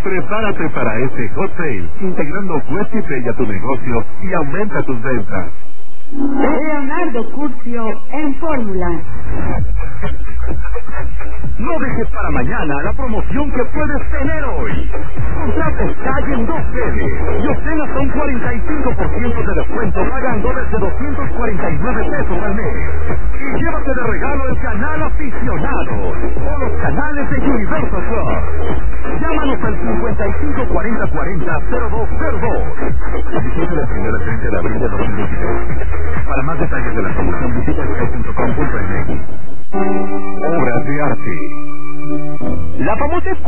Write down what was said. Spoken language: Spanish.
Prepárate para este hot sale, integrando Quest y Pay a tu negocio y aumenta tus ventas. Leonardo Curcio en Fórmula. No dejes para mañana la promoción que puedes tener hoy. Contrata Sky en 2 veces y obtén hasta un 45% de descuento pagando desde 249 pesos al mes. Y llévate de regalo el canal aficionado o los canales de Universal Plus. Llámanos al 55 40 40 0202. Disfruta la primera 30 de abril de 2023. Para más detalles de la promoción visita sky.com.mx. Obras de arte. La famosa